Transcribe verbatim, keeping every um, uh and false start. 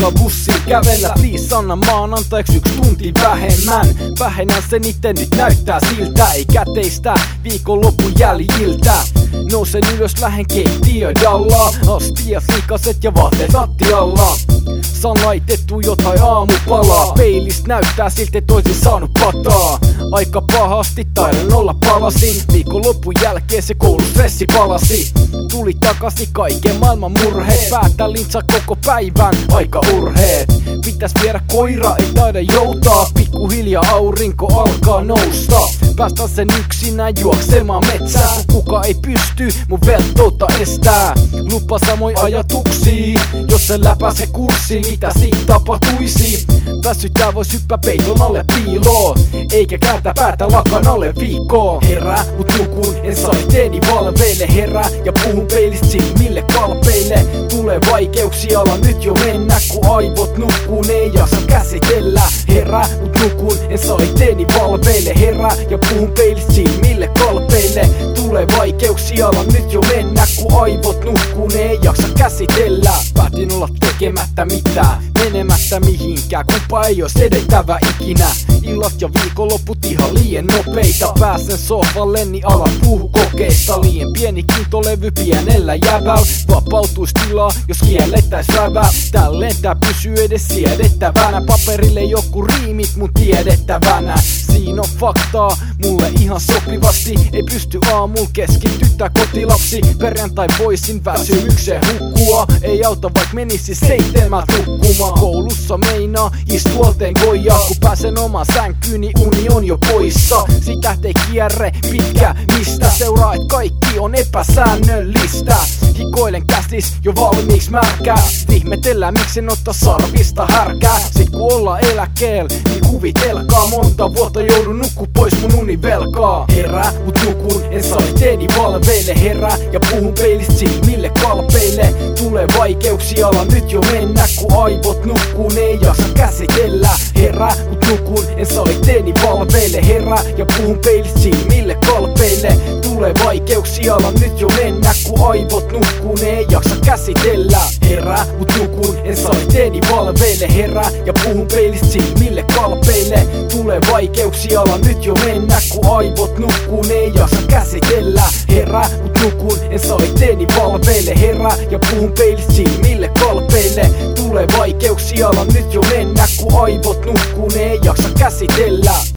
aika bussi kävellä. Please anna maanantaiksi yksi tunti vähemmän. Vähennän sen itse, nyt näyttää siltä. Ei käteistä viikonlopun jäljiltä. Nousen ylös, lähen keittiödalla. Astiat likaset ja vaatteet lattialla. Saan laitettu jotain aamupalaa. Peilistä näyttää siltä, et oisin saanut pataa. Aika pahasti taidan olla palasin. Viikonlopun jälkeen se koulustressi palasi. Tuli takaisin kaiken maailman murheet. Päätä lintsa koko päivän aika urheet. Pitäis viedä koira, ei taida joutaa. Pikkuhiljaa aurinko alkaa nousta. Päästän sen yksinään juoksemaan metsään. Kuka ei pysty mun velttoutta estää. Lupa samoin ajatuksia. Jos se läpäise kurssi, mitä siitä tapahtuisi? Väsyttää vois hyppää peiton alle piiloon. Eikä kääntä päätä lakan alle viikkoon. Herää, mut nukun, en saa iteeni valveille. Herää ja puhun peilistä silmille kalpeille. Tulee vaikeuksia, ala nyt jo mennä. Kun aivot nukkuu, ne ei jaksa käsitellä. Herää, mut nukun, en saa iteeni valveille. Herää ja puhun peilistä silmille kalpeille. Tulee vaikeuksia, ala nyt jo mennä. Kun aivot nukkuu, ne ei jaksa käsitellä. Päätin olla tekemättä mitään, menemättä mihinkään. Kumpa ei ois edettävä ikinä. Illat ja viikonloput ihan liian nopeita. Pääsen sohvalle, niin alan puhu kokeista. Liian pieni kiintolevy pienellä jäväl. Vapautuis tilaa, jos kiellettäis rävää. Tälleen tää pysyy edes siedettävänä. Paperille joku riimit mun tiedettävänä. Siinä on faktaa, mulle ihan sopivasti. Ei pysty aamulla keskittyttää kotilapsi. Perjantai voisin väsymykseen hukkua. Ei auta vaik menisi seitsemät nukkumaan. Koulussa meinaa istuolteen goijaa. Kun pääsen omaan sänkyyn, niin uni on jo poissa. Sitä tei kierre pitkä, mistä seuraa, et kaikki on epäsäännöllistä. Hikoilen käsis jo valmiiksi märkää. Ihmetellään miksen ottaa sarvista härkää. Sit kun ollaan eläkeel, niin kuvitelkaa. Monta vuotta joudun nukku pois mun univelkaa. Herää, mut nukun, en saa iteeni valveille. Herää ja puhun peilistä silmille kalpeille. Tulee vaikeuksia, ala nyt jo mennä. Kun aivot nukkuu, ne ei jaksa käsitellä. Herää, mut nukun, en saa iteeni valveille. Herää ja puhun peilistä silmille kalpeille. Tulee vaikeuksia, ala nyt jo mennä. Kun aivot nukkuu, ne ei jaksa käsitellä. Herää, mut nukun, en saa iteeni valveille. Herää ja puhun peilistä silmille kalpeille. Tulee vaikeuksia, ala nyt jo mennä. Kun aivot nukkuu, ne ei jaksa käsitellä. Herää, mut nukun, en saa iteeni valveille. Herää ja puhun peilistä silmille kalpeille. Tulee vaikeuksia, ala nyt jo mennä. Kun aivot nukkuu, ne ei jaksa käsitellä.